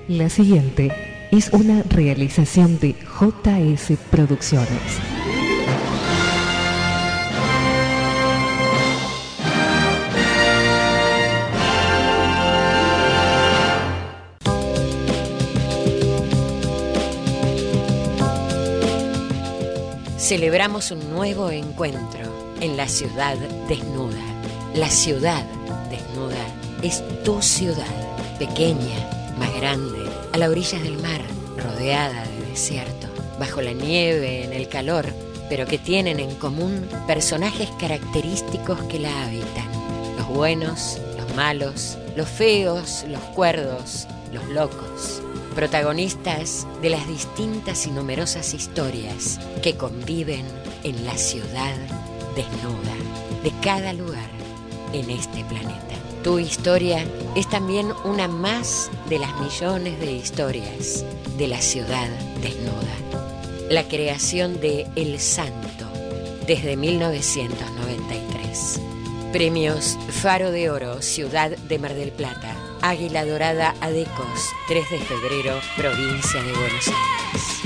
La siguiente es una realización de JS Producciones. Celebramos un nuevo encuentro en la ciudad desnuda. La ciudad desnuda es tu ciudad, pequeña, más grande, a la orilla del mar, rodeada de desierto, bajo la nieve, en el calor, pero que tienen en común personajes característicos que la habitan. Los buenos, los malos, los feos, los cuerdos, los locos. Protagonistas de las distintas y numerosas historias que conviven en la ciudad desnuda de cada lugar en este planeta. Tu historia es también una más de las millones de historias de la ciudad desnuda. La creación de El Santo desde 1993. Premios Faro de Oro, Ciudad de Mar del Plata. Águila Dorada Adecos, 3 de febrero, provincia de Buenos Aires.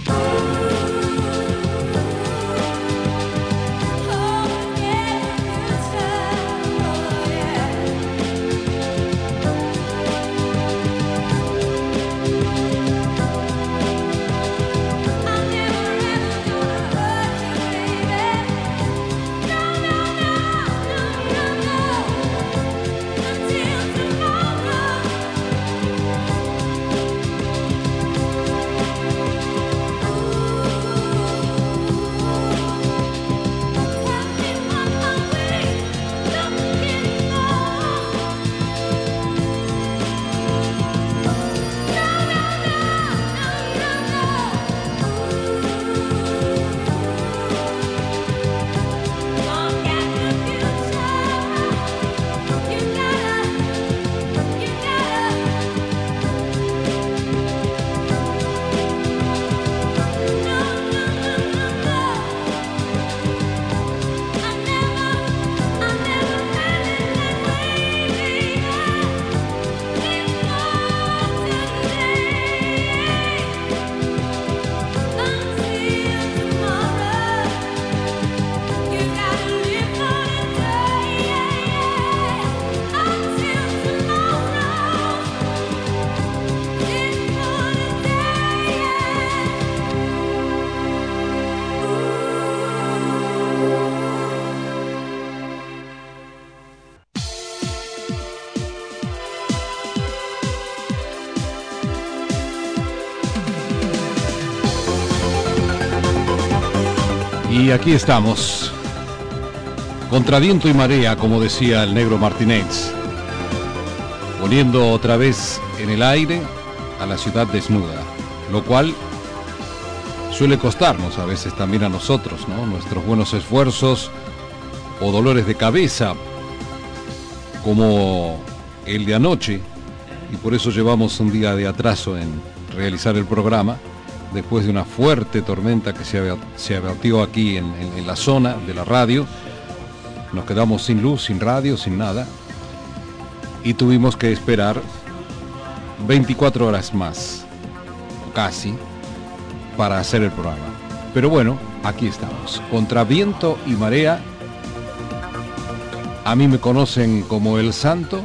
Y aquí estamos, contra viento y marea, como decía el negro Martínez, poniendo otra vez en el aire a la ciudad desnuda, lo cual suele costarnos a veces también a nosotros, ¿no? Nuestros buenos esfuerzos o dolores de cabeza, como el de anoche, y por eso llevamos un día de atraso en realizar el programa, después de una fuerte tormenta que se abatió aquí en la zona de la radio. Nos quedamos sin luz, sin radio, sin nada, y tuvimos que esperar 24 horas más, casi, para hacer el programa. Pero bueno, aquí estamos, contra viento y marea. A mí me conocen como El Santo,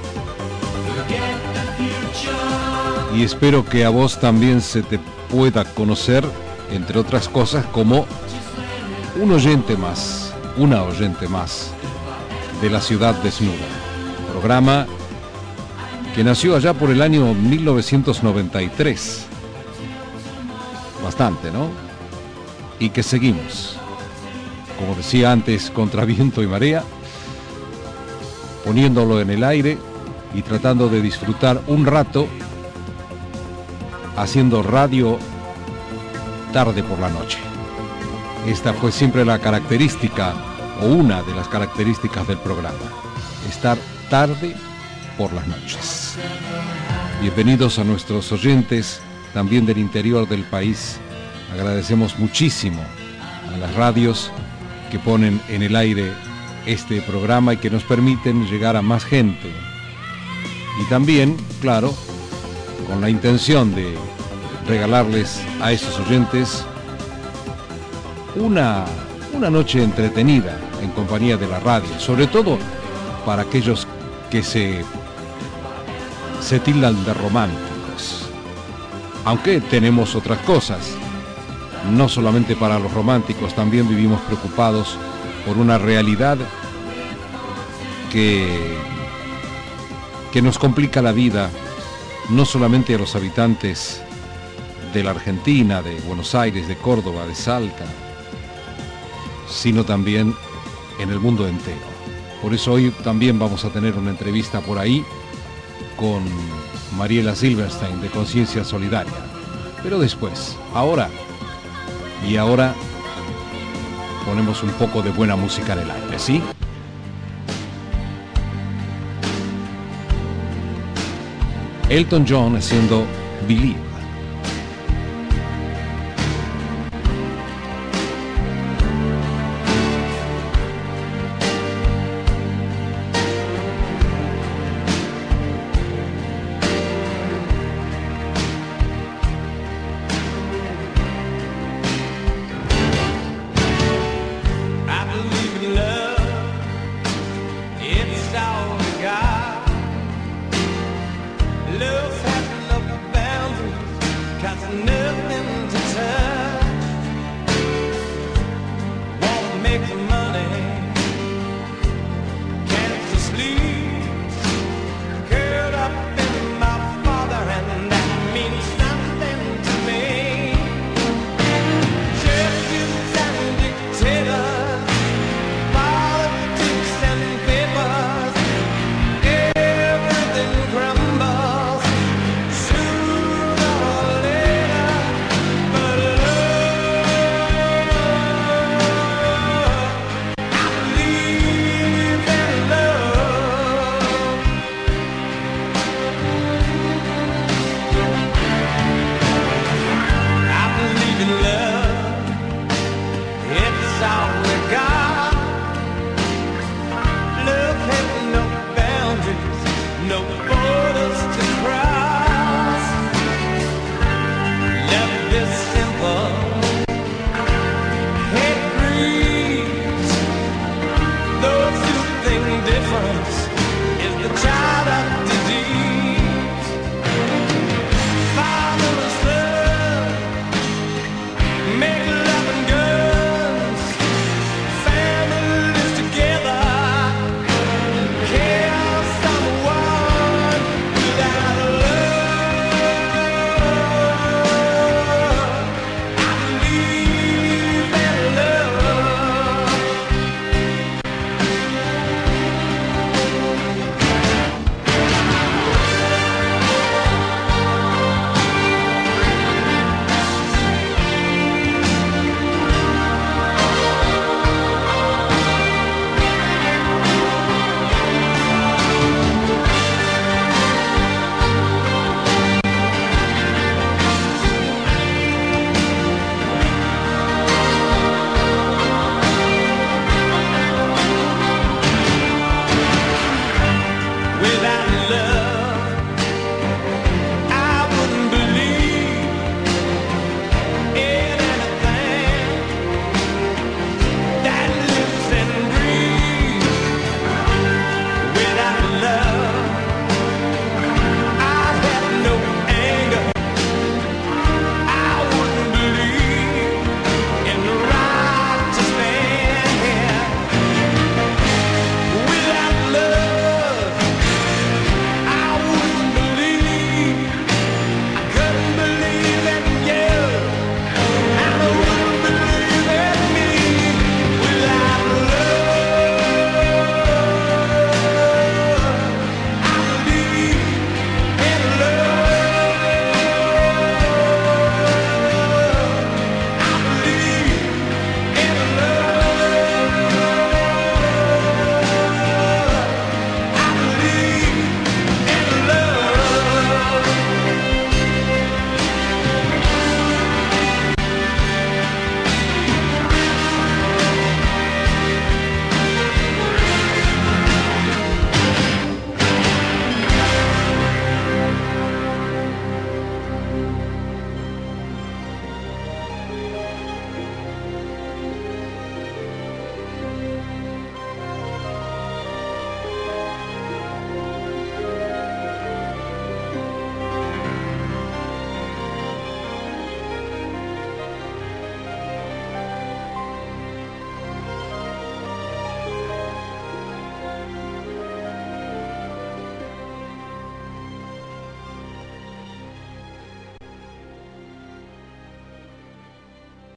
y espero que a vos también se te pueda conocer, entre otras cosas, como un oyente más, una oyente más de la ciudad desnuda. Programa que nació allá por el año 1993. Bastante, ¿no? Y que seguimos, como decía antes, contra viento y marea, poniéndolo en el aire y tratando de disfrutar un rato haciendo radio tarde por la noche. Esta fue siempre la característica, o una de las características del programa, estar tarde por las noches. Bienvenidos a nuestros oyentes, también del interior del país. Agradecemos muchísimo a las radios que ponen en el aire este programa y que nos permiten llegar a más gente. Y también, claro, con la intención de regalarles a esos oyentes una noche entretenida en compañía de la radio, sobre todo para aquellos que se tildan de románticos. Aunque tenemos otras cosas, no solamente para los románticos, también vivimos preocupados por una realidad que nos complica la vida, no solamente a los habitantes de la Argentina, de Buenos Aires, de Córdoba, de Salta, sino también en el mundo entero. Por eso hoy también vamos a tener una entrevista por ahí con Mariela Silverstein de Conciencia Solidaria. Pero después, ahora ponemos un poco de buena música en el aire, ¿sí? Elton John haciendo Believe.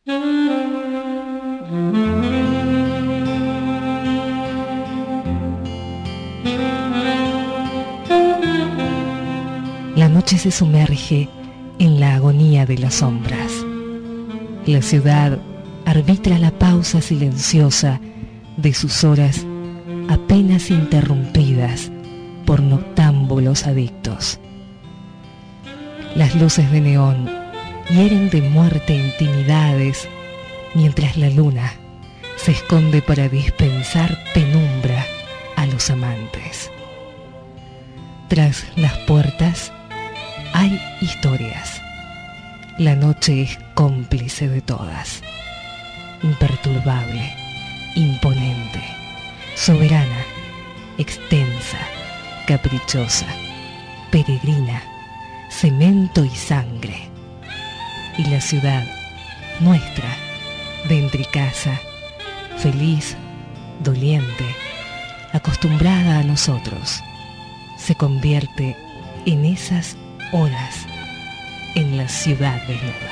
La noche se sumerge en la agonía de las sombras. La ciudad arbitra la pausa silenciosa de sus horas apenas interrumpidas por noctámbulos adictos. Las luces de neón hieren de muerte intimidades, mientras la luna se esconde para dispensar penumbra a los amantes. Tras las puertas hay historias. La noche es cómplice de todas. Imperturbable, imponente, soberana, extensa, caprichosa, peregrina, cemento y sangre. Y la ciudad, nuestra, dentro y casa, feliz, doliente, acostumbrada a nosotros, se convierte en esas horas en la ciudad desnuda.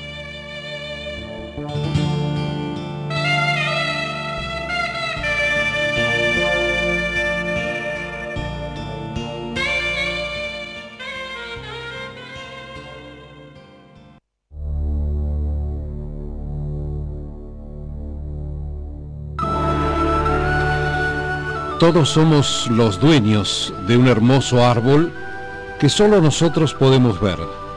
Todos somos los dueños de un hermoso árbol que solo nosotros podemos ver,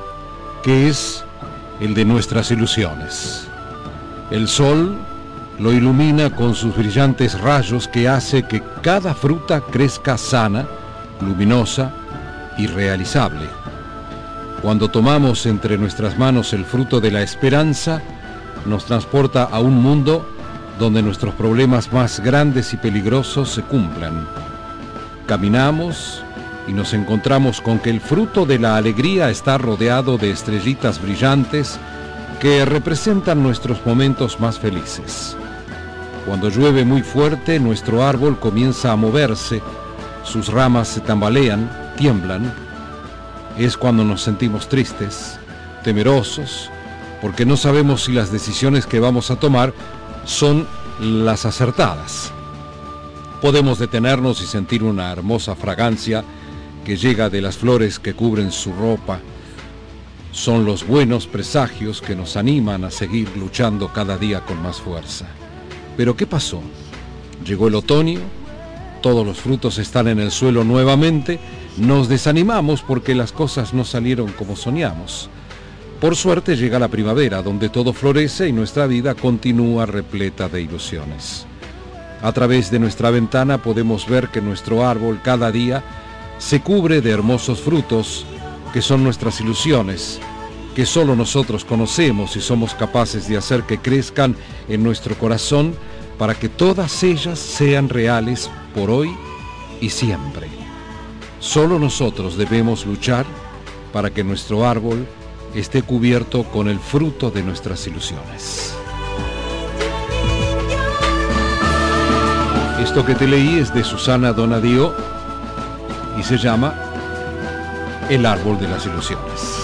que es el de nuestras ilusiones. El sol lo ilumina con sus brillantes rayos que hace que cada fruta crezca sana, luminosa y realizable. Cuando tomamos entre nuestras manos el fruto de la esperanza, nos transporta a un mundo donde nuestros problemas más grandes y peligrosos se cumplan. Caminamos y nos encontramos con que el fruto de la alegría está rodeado de estrellitas brillantes que representan nuestros momentos más felices. Cuando llueve muy fuerte, nuestro árbol comienza a moverse, sus ramas se tambalean, tiemblan. Es cuando nos sentimos tristes, temerosos, porque no sabemos si las decisiones que vamos a tomar son las acertadas. Podemos detenernos y sentir una hermosa fragancia que llega de las flores que cubren su ropa. Son los buenos presagios que nos animan a seguir luchando cada día con más fuerza. Pero ¿qué pasó? Llegó el otoño, todos los frutos están en el suelo nuevamente, nos desanimamos porque las cosas no salieron como soñamos. Por suerte llega la primavera, donde todo florece y nuestra vida continúa repleta de ilusiones. A través de nuestra ventana podemos ver que nuestro árbol cada día se cubre de hermosos frutos, que son nuestras ilusiones, que solo nosotros conocemos y somos capaces de hacer que crezcan en nuestro corazón para que todas ellas sean reales por hoy y siempre. Solo nosotros debemos luchar para que nuestro árbol esté cubierto con el fruto de nuestras ilusiones. Esto que te leí es de Susana Donadío y se llama El árbol de las ilusiones.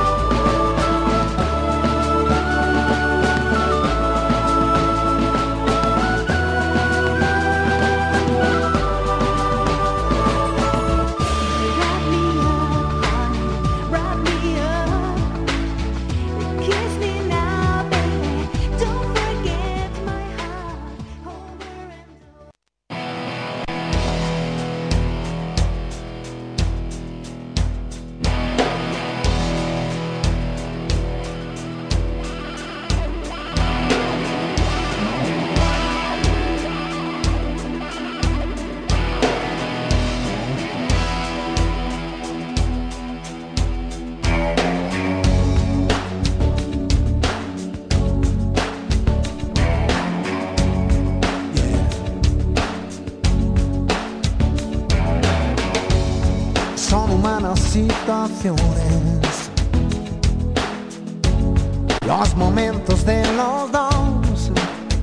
Los momentos de los dos,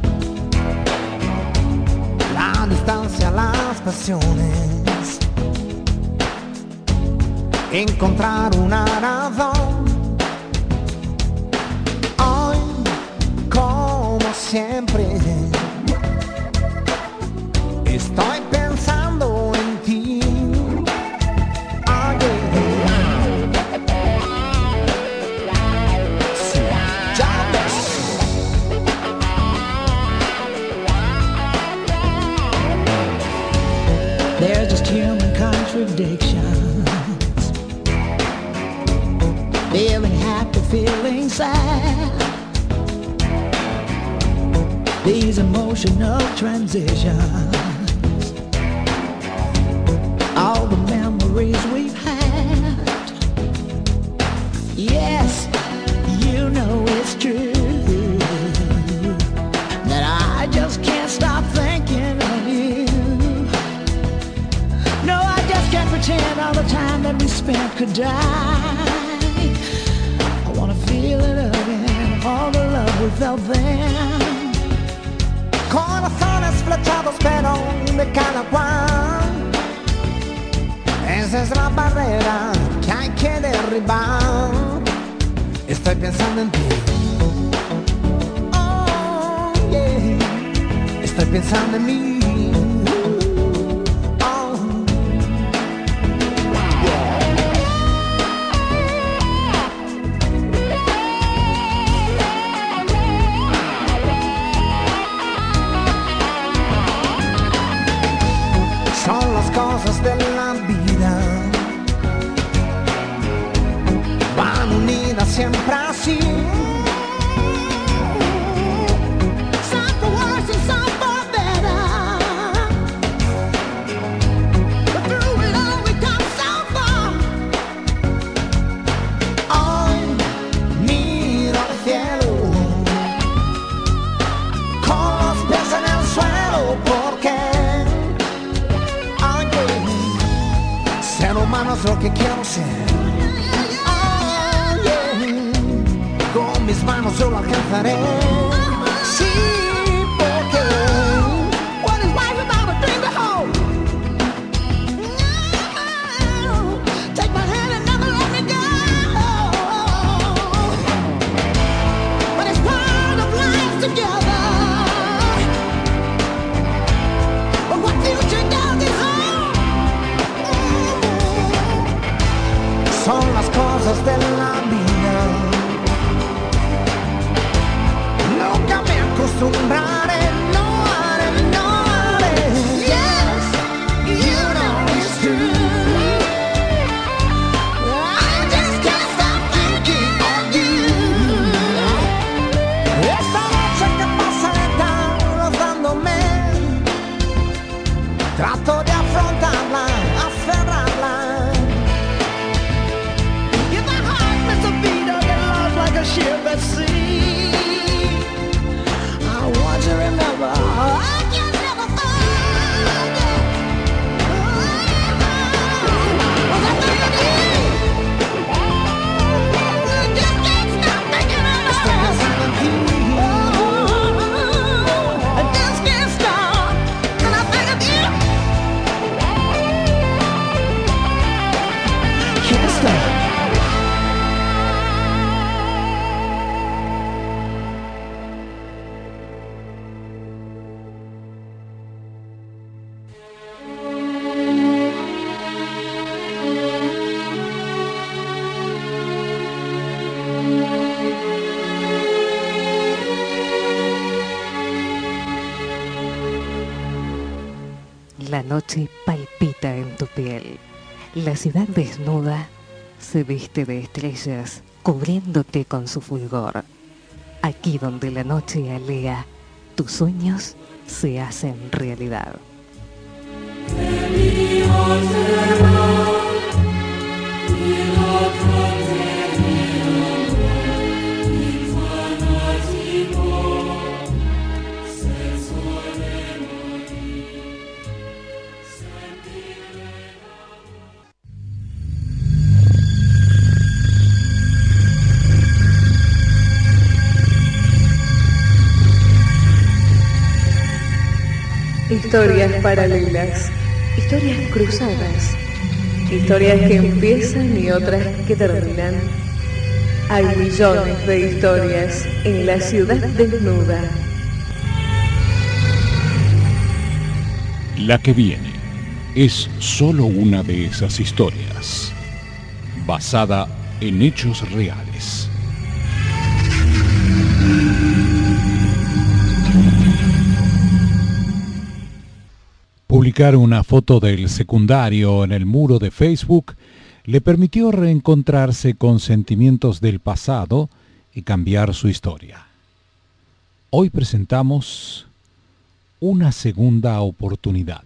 la distancia, las pasiones, encontrar una razón. Hoy siempre. Estoy pensando en ti. Oh, sí, ya ves. They're just human contradictions. Feeling happy, feeling sad. These emotional transitions. All the memories we've had. Yes, you know it's true that I just can't stop thinking of you. No, I just can't pretend all the time that we spent could die. I wanna feel it again, all the love we felt then. Corazones flechados pero de cada cual. Esa es la barrera que hay que derribar. Estoy pensando en ti. Oh, yeah. Estoy pensando en mí. Son las cosas de la vida, van unidas siempre así. Some for worse and some for better, but through it all we come so far. Hoy miro al cielo con los pies en el suelo porque ser humano es lo que quiero ser. Oh, yeah. Con mis manos yo lo alcanzaré. Sí, porque what is life without a dream to hold? No, take my hand and never let me go. But it's part of life together. But what future does it hold? Son las cosas de la vida. Nunca me acostumbraré, no haré, no haré. Yes, you know it's true. I just can't stop thinking of you. Esta noche que pasa lenta rozándome, trato de afrontarla, aferrarla. Like a ship at sea, I want you to remember I can never forget. Was I thinking of you? I just can't stop thinking of you. I just can't stop when I think of you. Can't stop. La noche palpita en tu piel. La ciudad desnuda se viste de estrellas, cubriéndote con su fulgor. Aquí donde la noche alea, tus sueños se hacen realidad. Historias paralelas, historias cruzadas, historias que empiezan y otras que terminan. Hay millones de historias en la ciudad desnuda. La que viene es solo una de esas historias, basada en hechos reales. Publicar una foto del secundario en el muro de Facebook le permitió reencontrarse con sentimientos del pasado y cambiar su historia. Hoy presentamos Una segunda oportunidad.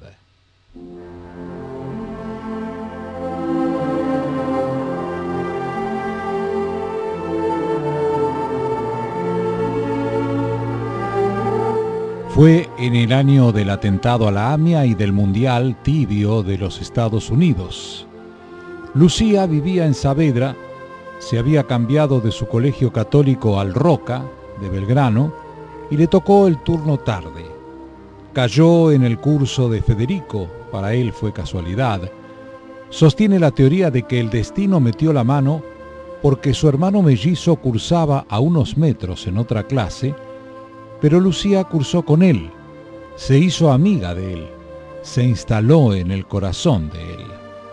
Fue en el año del atentado a la AMIA y del Mundial Tibio de los Estados Unidos. Lucía vivía en Saavedra, se había cambiado de su colegio católico al Roca, de Belgrano, y le tocó el turno tarde. Cayó en el curso de Federico, para él fue casualidad. Sostiene la teoría de que el destino metió la mano porque su hermano mellizo cursaba a unos metros en otra clase, pero Lucía cursó con él, se hizo amiga de él, se instaló en el corazón de él.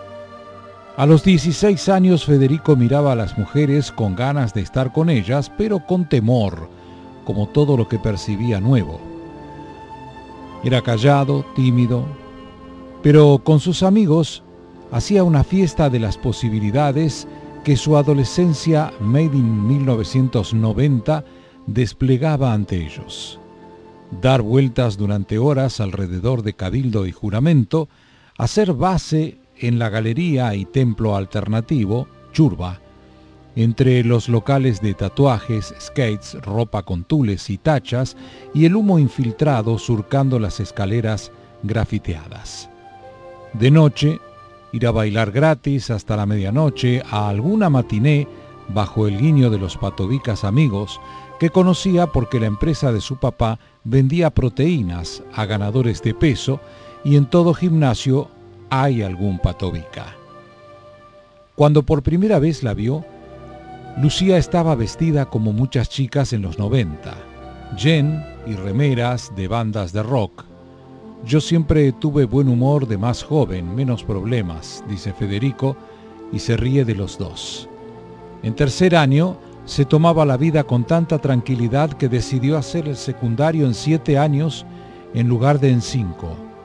A los 16 años Federico miraba a las mujeres con ganas de estar con ellas, pero con temor, como todo lo que percibía nuevo. Era callado, tímido, pero con sus amigos hacía una fiesta de las posibilidades que su adolescencia made in 1990 desplegaba ante ellos. Dar vueltas durante horas alrededor de Cabildo y Juramento, hacer base en la galería y templo alternativo, Churba, entre los locales de tatuajes, skates, ropa con tules y tachas y el humo infiltrado surcando las escaleras grafiteadas. De noche, ir a bailar gratis hasta la medianoche a alguna matiné bajo el guiño de los patobicas amigos que conocía porque la empresa de su papá vendía proteínas a ganadores de peso y en todo gimnasio hay algún patobica. Cuando por primera vez la vio, Lucía estaba vestida como muchas chicas en los 90, jean y remeras de bandas de rock. Yo siempre tuve buen humor de más joven, menos problemas, dice Federico, y se ríe de los dos. En tercer año, se tomaba la vida con tanta tranquilidad que decidió hacer el secundario en 7 años en lugar de en 5.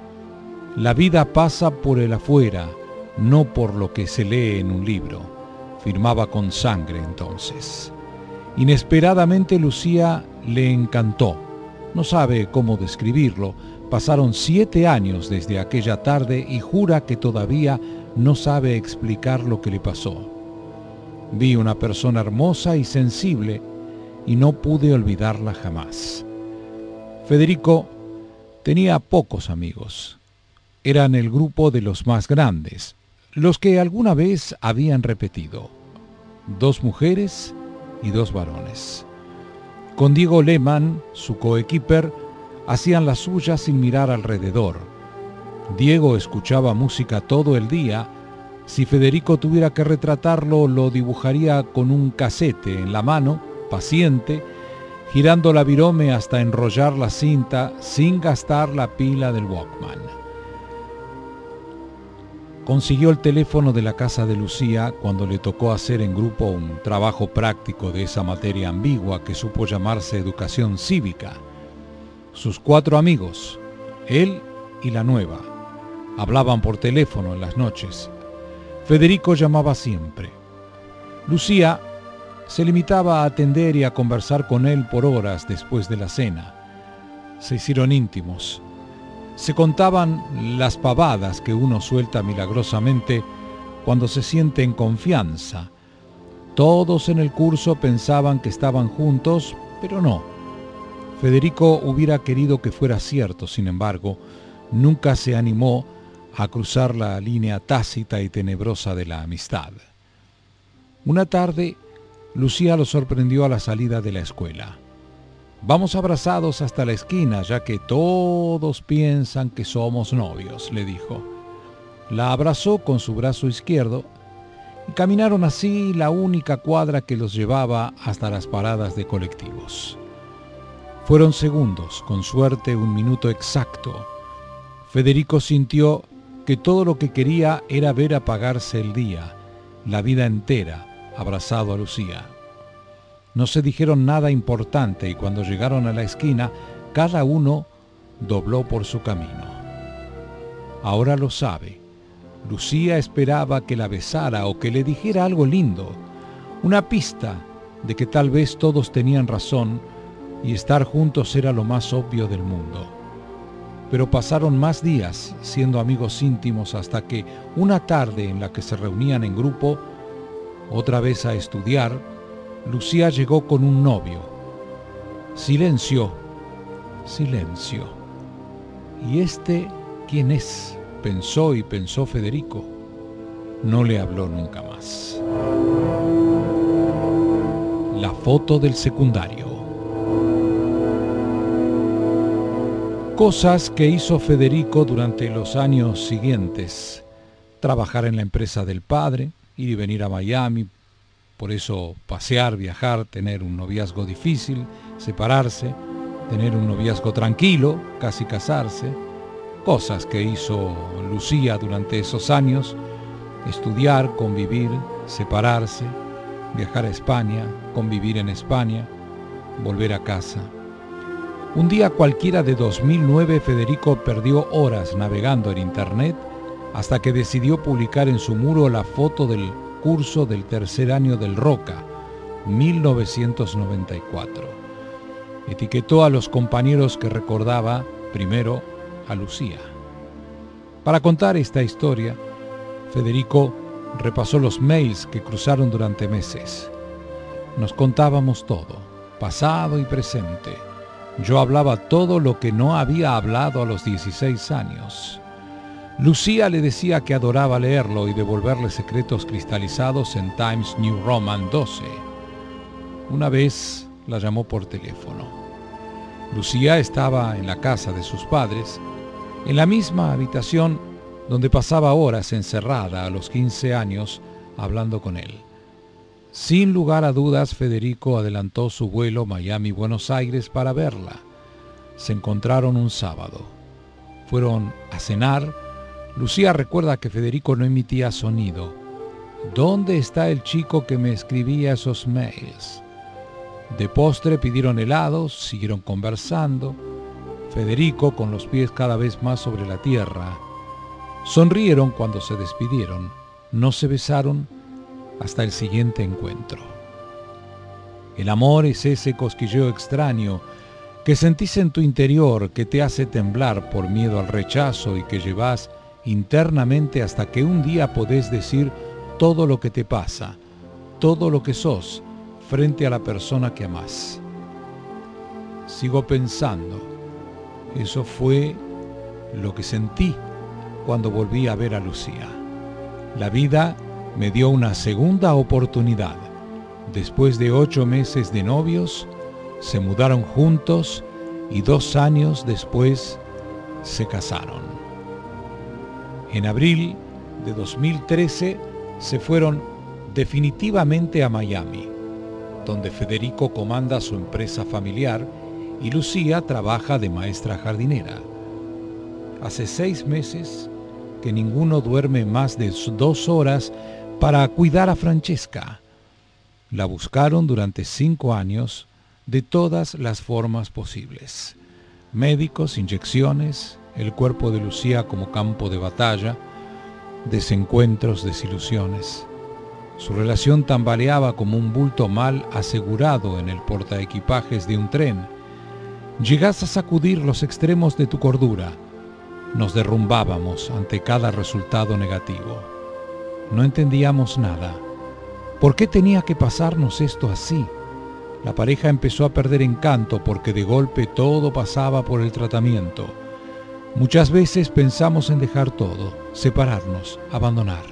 La vida pasa por el afuera, no por lo que se lee en un libro, firmaba con sangre entonces. Inesperadamente Lucía le encantó. No sabe cómo describirlo. Pasaron 7 años desde aquella tarde y jura que todavía no sabe explicar lo que le pasó. Vi una persona hermosa y sensible y no pude olvidarla jamás. Federico tenía pocos amigos. Eran el grupo de los más grandes, los que alguna vez habían repetido. 2 mujeres y 2 varones. Con Diego Lehmann, su coequiper, hacían las suyas sin mirar alrededor. Diego escuchaba música todo el día. Si Federico tuviera que retratarlo, lo dibujaría con un casete en la mano, paciente, girando la virome hasta enrollar la cinta sin gastar la pila del Walkman. Consiguió el teléfono de la casa de Lucía cuando le tocó hacer en grupo un trabajo práctico de esa materia ambigua que supo llamarse educación cívica. Sus 4 amigos, él y la nueva, hablaban por teléfono en las noches. Federico llamaba siempre. Lucía se limitaba a atender y a conversar con él por horas después de la cena. Se hicieron íntimos. Se contaban las pavadas que uno suelta milagrosamente cuando se siente en confianza. Todos en el curso pensaban que estaban juntos, pero no. Federico hubiera querido que fuera cierto, sin embargo, nunca se animó a cruzar la línea tácita y tenebrosa de la amistad. Una tarde, Lucía lo sorprendió a la salida de la escuela. «Vamos abrazados hasta la esquina, ya que todos piensan que somos novios», le dijo. La abrazó con su brazo izquierdo y caminaron así la única cuadra que los llevaba hasta las paradas de colectivos. Fueron segundos, con suerte 1 minuto exacto. Federico sintió que todo lo que quería era ver apagarse el día, la vida entera, abrazado a Lucía. No se dijeron nada importante y cuando llegaron a la esquina, cada uno dobló por su camino. Ahora lo sabe. Lucía esperaba que la besara o que le dijera algo lindo, una pista de que tal vez todos tenían razón y estar juntos era lo más obvio del mundo. Pero pasaron más días siendo amigos íntimos hasta que una tarde en la que se reunían en grupo, otra vez a estudiar, Lucía llegó con un novio. Silencio, silencio. ¿Y este quién es?, pensó y pensó Federico. No le habló nunca más. La foto del secundario. Cosas que hizo Federico durante los años siguientes. Trabajar en la empresa del padre, ir y venir a Miami, por eso pasear, viajar, tener un noviazgo difícil, separarse, tener un noviazgo tranquilo, casi casarse. Cosas que hizo Lucía durante esos años: estudiar, convivir, separarse, viajar a España, convivir en España, volver a casa. Un día cualquiera de 2009, Federico perdió horas navegando en internet hasta que decidió publicar en su muro la foto del curso del tercer año del Roca, 1994. Etiquetó a los compañeros que recordaba primero a Lucía. Para contar esta historia, Federico repasó los mails que cruzaron durante meses. Nos contábamos todo, pasado y presente. Yo hablaba todo lo que no había hablado a los 16 años. Lucía le decía que adoraba leerlo y devolverle secretos cristalizados en Times New Roman 12. Una vez la llamó por teléfono. Lucía estaba en la casa de sus padres, en la misma habitación donde pasaba horas encerrada a los 15 años hablando con él. Sin lugar a dudas, Federico adelantó su vuelo Miami-Buenos Aires para verla. Se encontraron un sábado. Fueron a cenar. Lucía recuerda que Federico no emitía sonido. ¿Dónde está el chico que me escribía esos mails? De postre pidieron helados, siguieron conversando. Federico con los pies cada vez más sobre la tierra. Sonrieron cuando se despidieron. No se besaron hasta el siguiente encuentro. El amor es ese cosquilleo extraño que sentís en tu interior, que te hace temblar por miedo al rechazo y que llevas internamente hasta que un día podés decir todo lo que te pasa, todo lo que sos frente a la persona que amás. Sigo pensando, eso fue lo que sentí cuando volví a ver a Lucía. La vida me dio una segunda oportunidad. Después de 8 meses de novios, se mudaron juntos y 2 años después se casaron. En abril de 2013 se fueron definitivamente a Miami, donde Federico comanda su empresa familiar y Lucía trabaja de maestra jardinera. Hace 6 meses que ninguno duerme más de 2 horas para cuidar a Francesca. La buscaron durante 5 años de todas las formas posibles. Médicos, inyecciones, el cuerpo de Lucía como campo de batalla, desencuentros, desilusiones. Su relación tambaleaba como un bulto mal asegurado en el portaequipajes de un tren. Llegás a sacudir los extremos de tu cordura. Nos derrumbábamos ante cada resultado negativo. No entendíamos nada. ¿Por qué tenía que pasarnos esto así? La pareja empezó a perder encanto porque de golpe todo pasaba por el tratamiento. Muchas veces pensamos en dejar todo, separarnos, abandonar.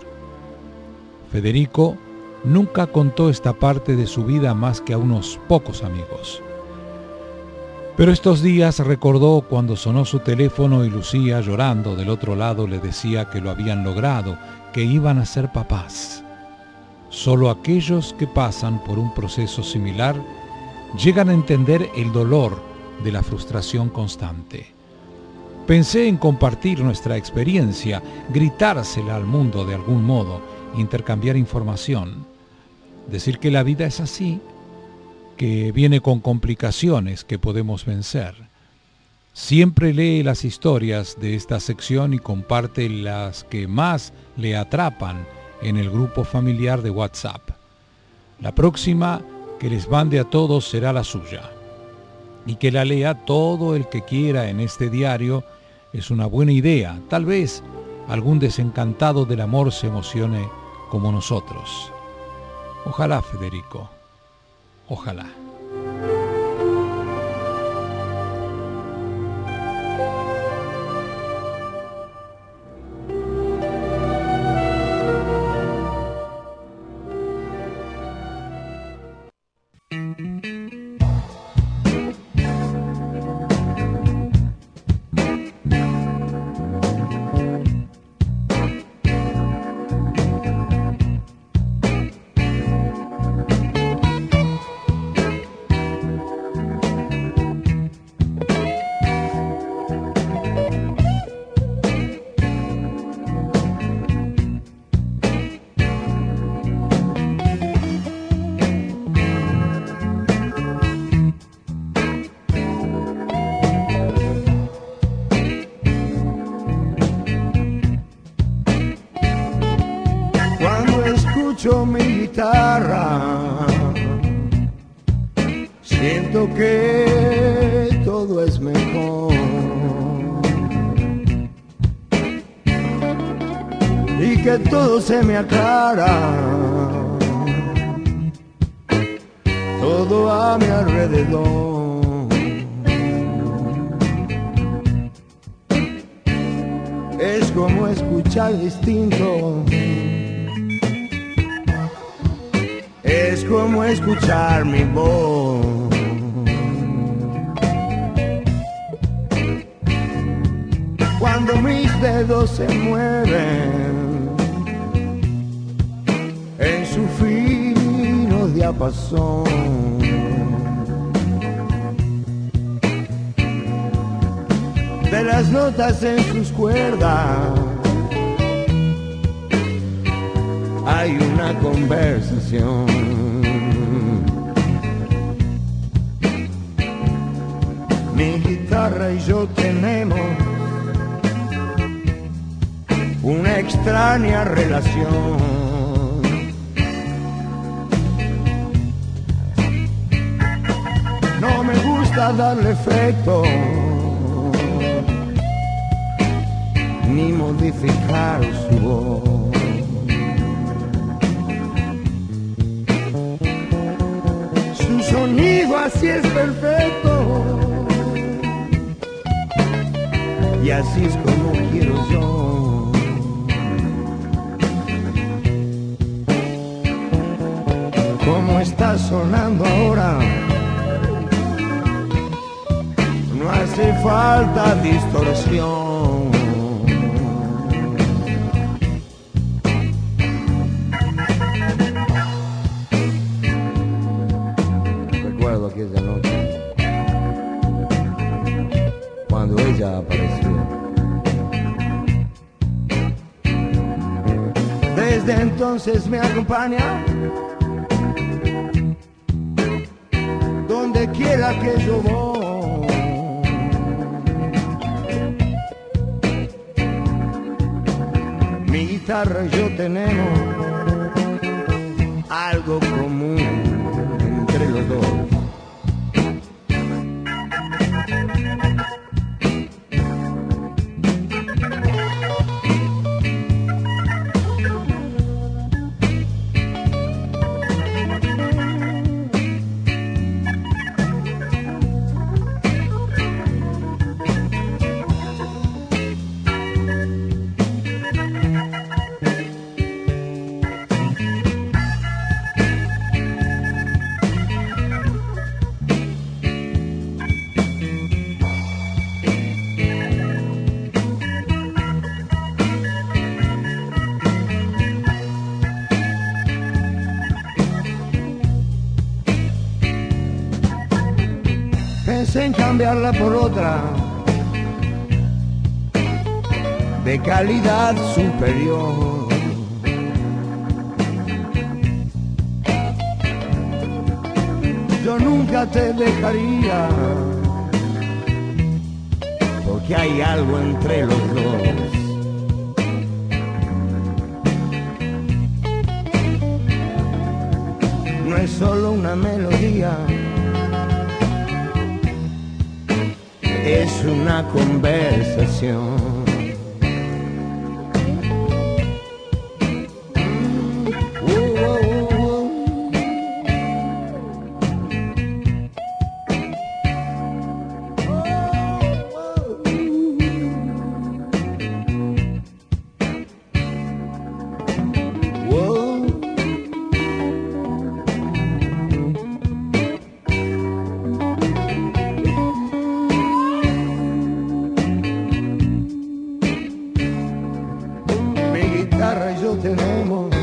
Federico nunca contó esta parte de su vida más que a unos pocos amigos. Pero estos días recordó cuando sonó su teléfono y Lucía, llorando del otro lado, le decía que lo habían logrado, que iban a ser papás. Solo aquellos que pasan por un proceso similar llegan a entender el dolor de la frustración constante. Pensé en compartir nuestra experiencia, gritársela al mundo de algún modo, intercambiar información, decir que la vida es así, que viene con complicaciones que podemos vencer. Siempre lee las historias de esta sección y comparte las que más le atrapan en el grupo familiar de WhatsApp. La próxima que les mande a todos será la suya. Y que la lea todo el que quiera en este diario es una buena idea. Tal vez algún desencantado del amor se emocione como nosotros. Ojalá, Federico. Ojalá. Mi guitarra, siento que todo es mejor y que todo se me aclara, todo a mi alrededor. Es como escuchar distinto. Es como escuchar mi voz. Cuando mis dedos se mueven en su fino diapasón, de las notas en sus cuerdas hay una conversación. Mi guitarra y yo tenemos una extraña relación. No me gusta darle efecto ni modificar su voz. Sonido así es perfecto y así es como quiero yo. Como está sonando ahora, no hace falta distorsión. Aquella noche cuando ella apareció. Desde entonces me acompaña donde quiera que yo voy. Mi guitarra y yo tenemos algo común entre los dos. Pensé en cambiarla por otra de calidad superior. Yo nunca te dejaría, porque hay algo entre los dos. No es solo una melodía, es una conversación. Tenemos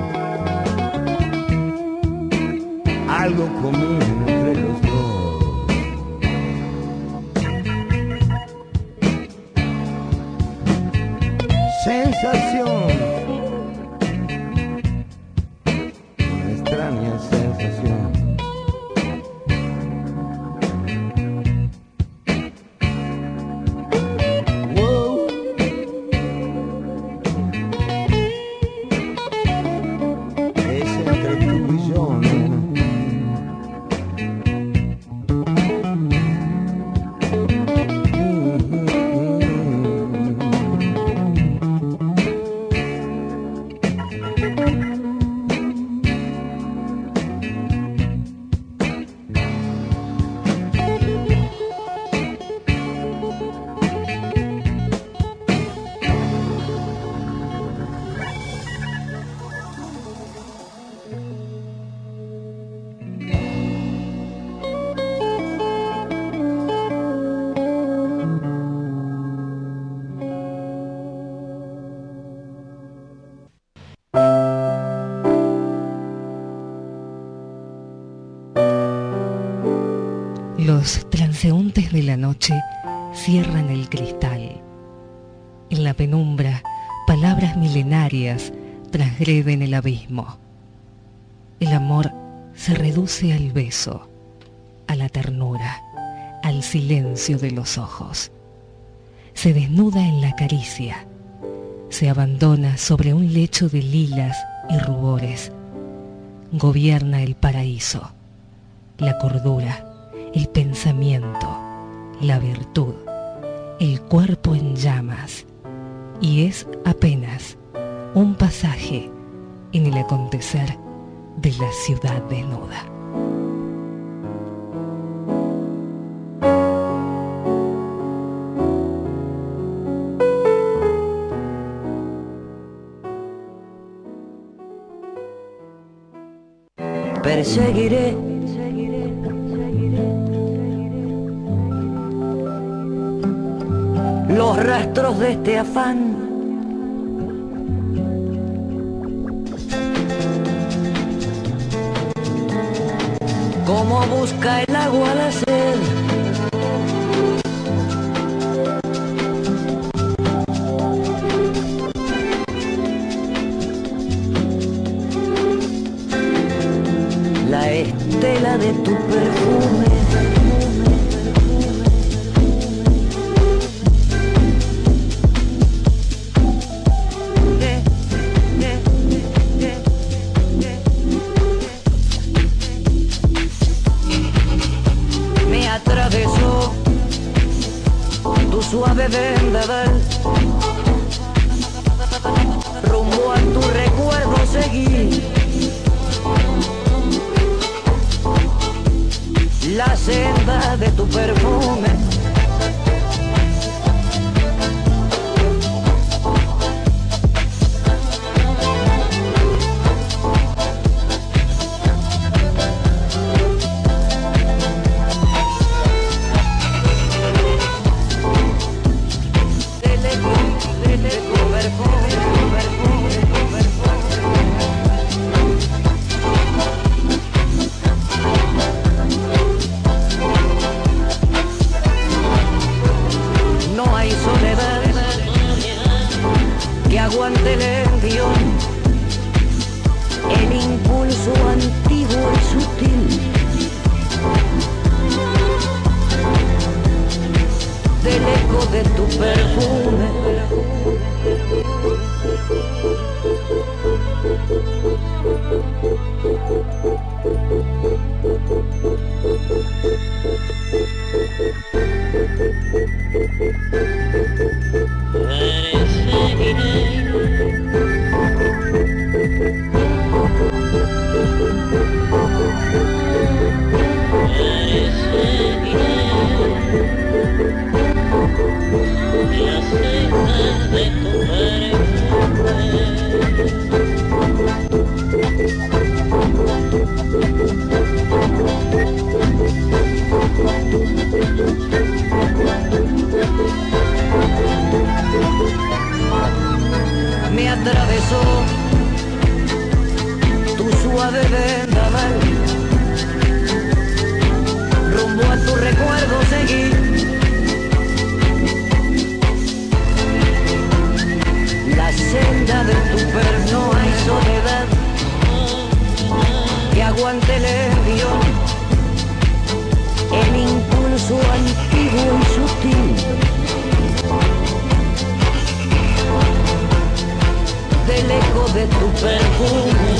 algo común entre los dos. Sensación, una extraña sensación. Los transeúntes de la noche cierran el cristal. En la penumbra, palabras milenarias transgreden el abismo. El amor se reduce al beso, a la ternura, al silencio de los ojos. Se desnuda en la caricia, se abandona sobre un lecho de lilas y rubores. Gobierna el paraíso, la cordura, el pensamiento, la virtud, el cuerpo en llamas, y es apenas un pasaje en el acontecer de la ciudad desnuda. Perseguiré los rastros de este afán. Como busca el agua la sed. La estela de tu perfume. Suave vendaval, rumbo a tu recuerdo seguí. La senda de tu perfume. aguante el envión, el impulso antiguo y sutil del eco de tu perfume. Me atravesó tu suave vendaval, rumbo a tu recuerdo seguí. La senda de tu perno hay soledad que aguante el envión, el impulso antiguo y sutil del eco de tu perfume.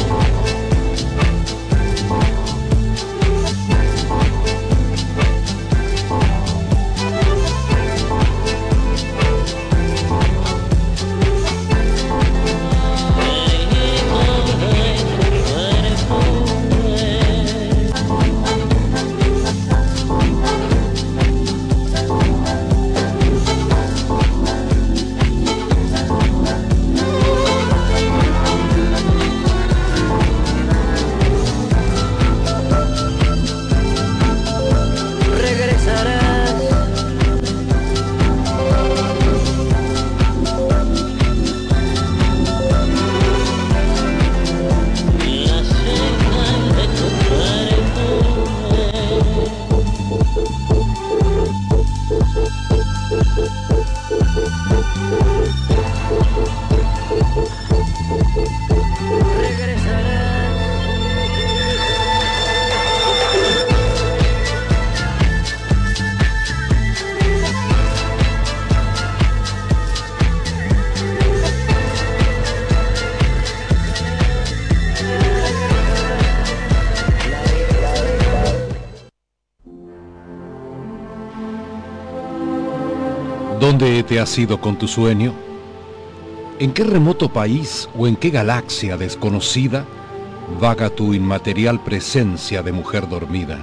¿Dónde te has ido con tu sueño? ¿En qué remoto país o en qué galaxia desconocida vaga tu inmaterial presencia de mujer dormida?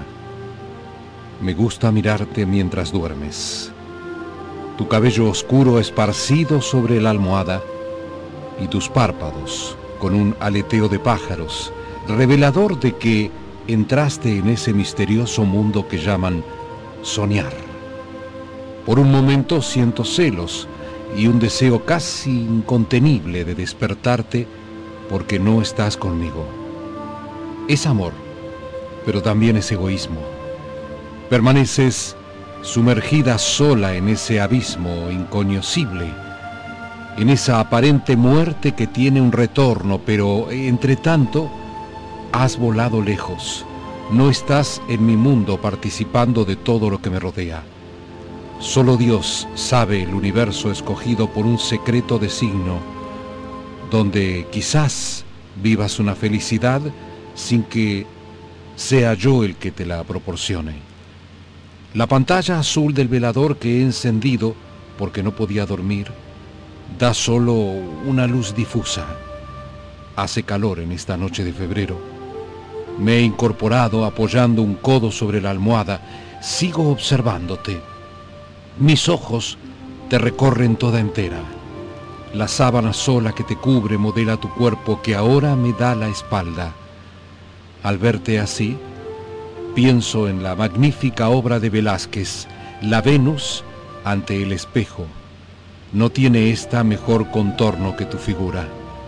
Me gusta mirarte mientras duermes. Tu cabello oscuro esparcido sobre la almohada y tus párpados con un aleteo de pájaros, revelador de que entraste en ese misterioso mundo que llaman soñar. Por un momento siento celos y un deseo casi incontenible de despertarte porque no estás conmigo. Es amor, pero también es egoísmo. Permaneces sumergida sola en ese abismo incognoscible, en esa aparente muerte que tiene un retorno, pero entre tanto has volado lejos. No estás en mi mundo participando de todo lo que me rodea. Solo Dios sabe el universo escogido por un secreto designo, donde quizás vivas una felicidad sin que sea yo el que te la proporcione. La pantalla azul del velador que he encendido, porque no podía dormir, da solo una luz difusa. Hace calor en esta noche de febrero. Me he incorporado apoyando un codo sobre la almohada. Sigo observándote. Mis ojos te recorren toda entera. La sábana sola que te cubre modela tu cuerpo que ahora me da la espalda. Al verte así, pienso en la magnífica obra de Velázquez, La Venus ante el espejo. No tiene esta mejor contorno que tu figura.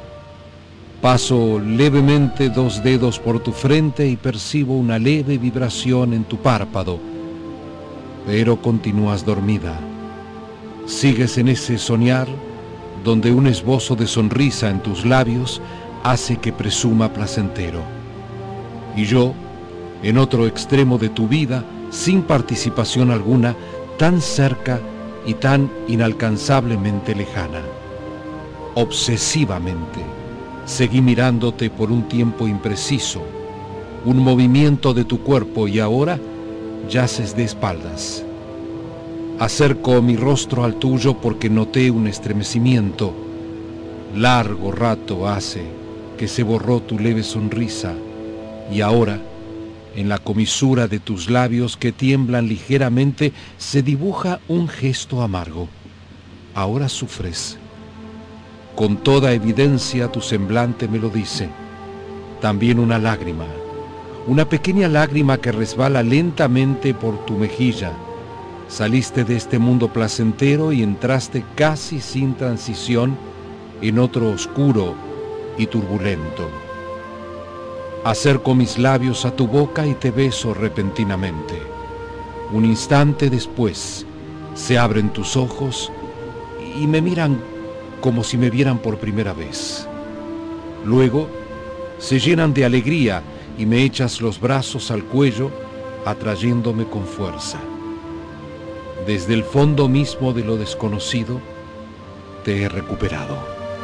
Paso levemente 2 dedos por tu frente y percibo una leve vibración en tu párpado, pero continúas dormida. Sigues en ese soñar donde un esbozo de sonrisa en tus labios hace que presuma placentero. Y yo, en otro extremo de tu vida, sin participación alguna, tan cerca y tan inalcanzablemente lejana. Obsesivamente, seguí mirándote por un tiempo impreciso, un movimiento de tu cuerpo, y ahora yaces de espaldas. Acerco mi rostro al tuyo porque noté un estremecimiento. Largo rato hace que se borró tu leve sonrisa, y ahora, en la comisura de tus labios que tiemblan ligeramente, se dibuja un gesto amargo. Ahora sufres. Con toda evidencia tu semblante me lo dice. También una lágrima, una pequeña lágrima que resbala lentamente por tu mejilla. Saliste de este mundo placentero y entraste casi sin transición en otro oscuro y turbulento. Acerco mis labios a tu boca y te beso repentinamente. Un instante después, se abren tus ojos y me miran como si me vieran por primera vez. Luego, se llenan de alegría y me echas los brazos al cuello, atrayéndome con fuerza. Desde el fondo mismo de lo desconocido, te he recuperado.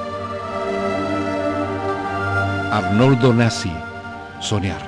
Arnoldo Nassi, Soñar.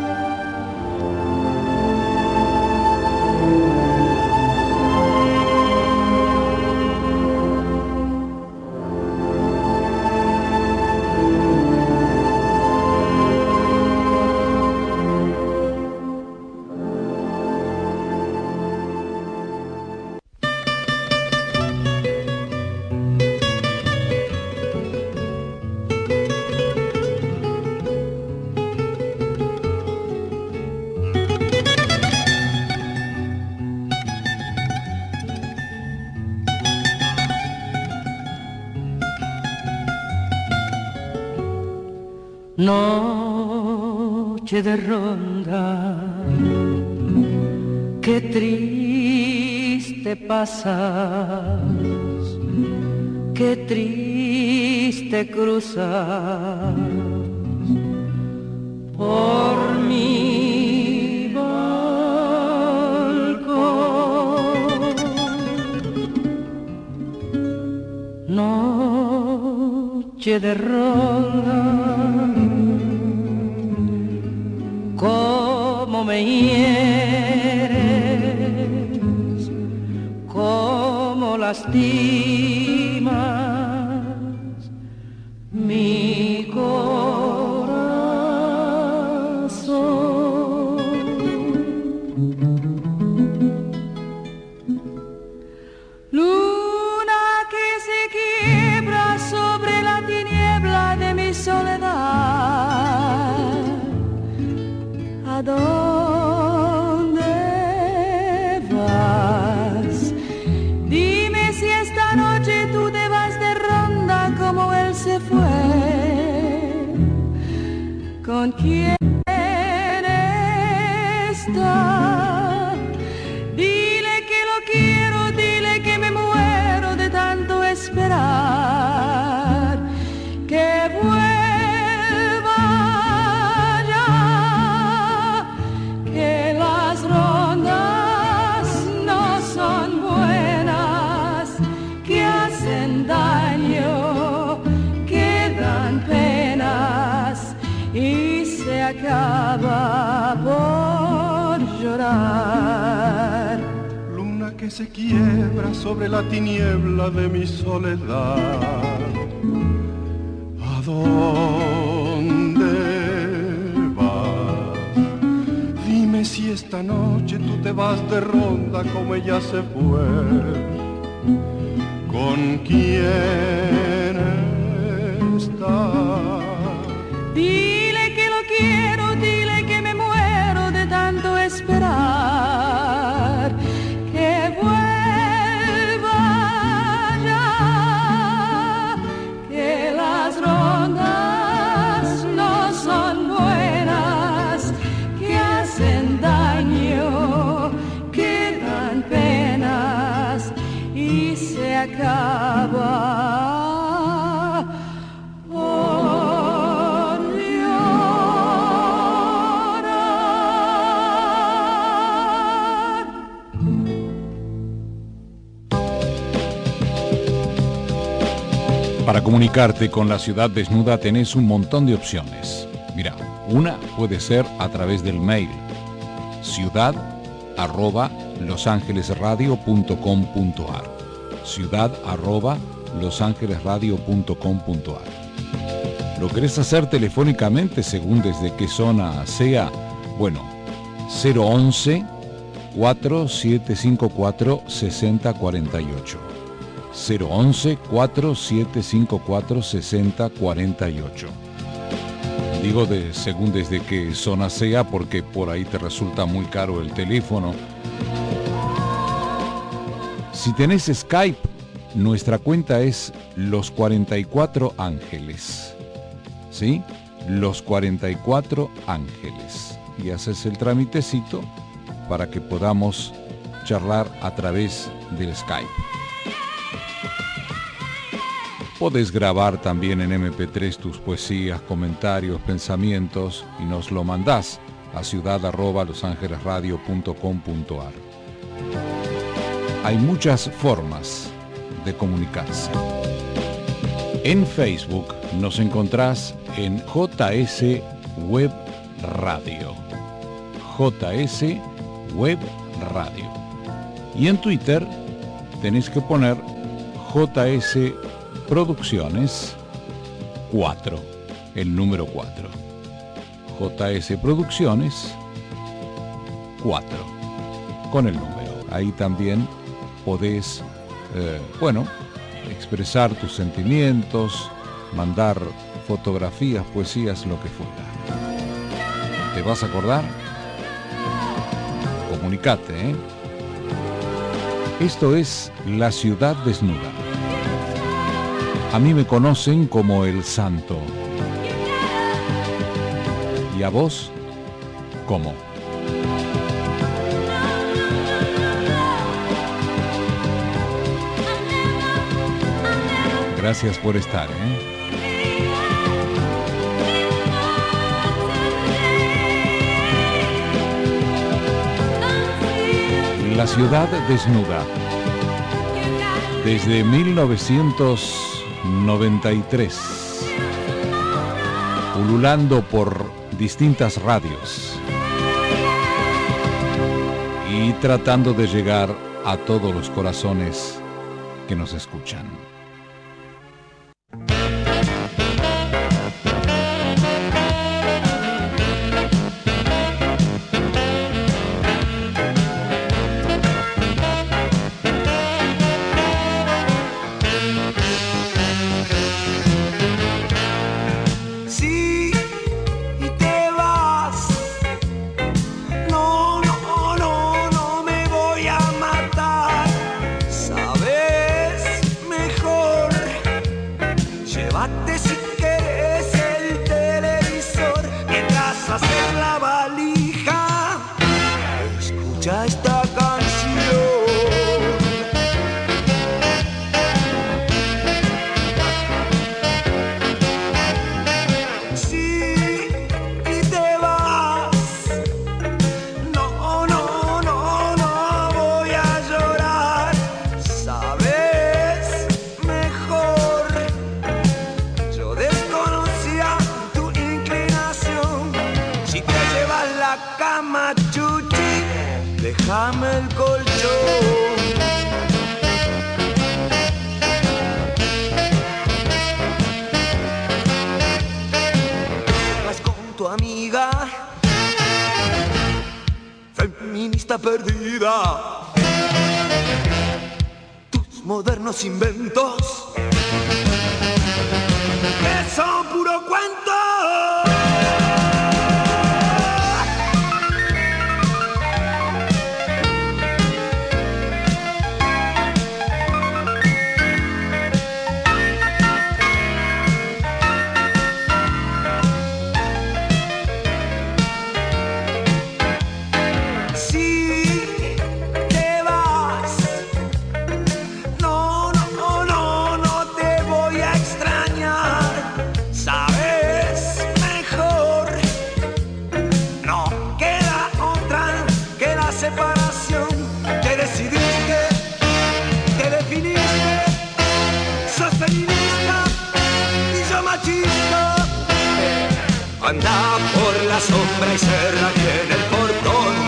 Noche de ronda, qué triste pasas, qué triste cruzas por mi balcón. Noche de ronda, cómo me hieres, cómo lastimas mi corazón. Luna que se quiebra sobre la tiniebla de mi soledad. ¿A dónde vas? Dime si esta noche tú te vas de ronda como él se fue. ¿Con quién está? Dile que lo quiero, dile que me muero de tanto esperar. Que vuelva ya, que las rondas no son buenas, que hacen daño, que dan penas y se acaba por llorar. Luna que se quiebra sobre la tiniebla de mi soledad. ¿A dónde vas? Dime si esta noche tú te vas de ronda como ella se fue. ¿Con quién está? Dile que lo quiero, dile que me muero de tanto esperar. Que vuelva ya, que las rondas no son buenas, que hacen daño, que dan penas y se acaba Para comunicarte con la ciudad desnuda tenés un montón de opciones. Mira, una puede ser a través del mail ciudad@losangelesradio.com.ar ciudad@losangelesradio.com.ar. ¿Lo querés hacer telefónicamente según desde qué zona sea? Bueno, 011 4754 6048. 011 4754 6048. Digo según desde qué zona sea porque por ahí te resulta muy caro el teléfono. Si tenés Skype, nuestra cuenta es Los 44 Ángeles. ¿Sí? Los 44 Ángeles. Y haces el tramitecito para que podamos charlar a través del Skype. Podés grabar también en MP3 tus poesías, comentarios, pensamientos y nos lo mandás a ciudad@losangelesradio.com.ar. Hay muchas formas de comunicarse. En Facebook nos encontrás en JS Web Radio. JS Web Radio. Y en Twitter tenés que poner JS Producciones 4, el número 4. JS Producciones 4, con el número. Ahí también podés, expresar tus sentimientos, mandar fotografías, poesías, lo que fuera. ¿Te vas a acordar? Comunicate, ¿eh? Esto es La Ciudad Desnuda. A mí me conocen como El Santo. ¿Y a vos? ¿Cómo? Gracias por estar, La Ciudad Desnuda. Desde 1993. Pululando por distintas radios. Y tratando de llegar a todos los corazones que nos escuchan. Déjame el colchón. Vas con tu amiga, feminista perdida. Tus modernos inventos, que son puro cuento. Anda por la sombra y cerra bien el portón.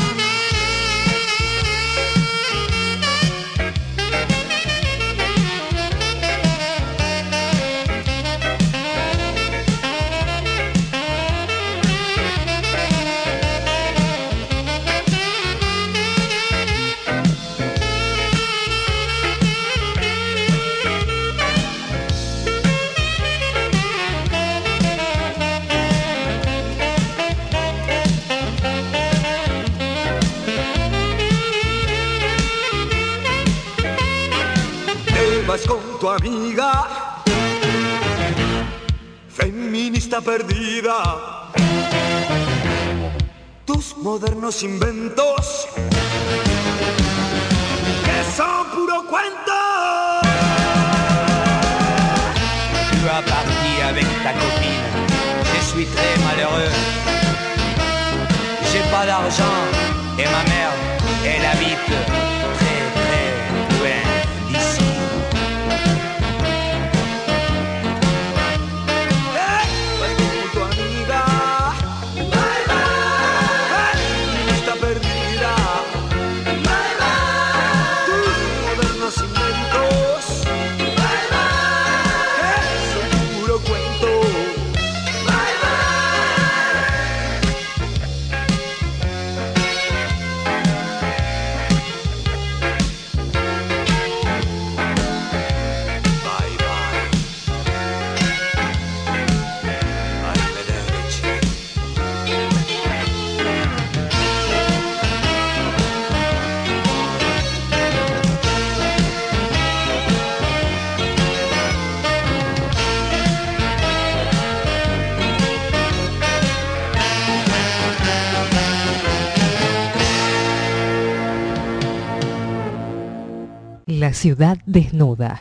Con tu amiga, feminista perdida, tus modernos inventos que son puro cuento. Tu as parti avec ta copine, je suis très malheureux. J'ai pas d'argent et ma mère, elle habite très très loin d'ici. La ciudad desnuda.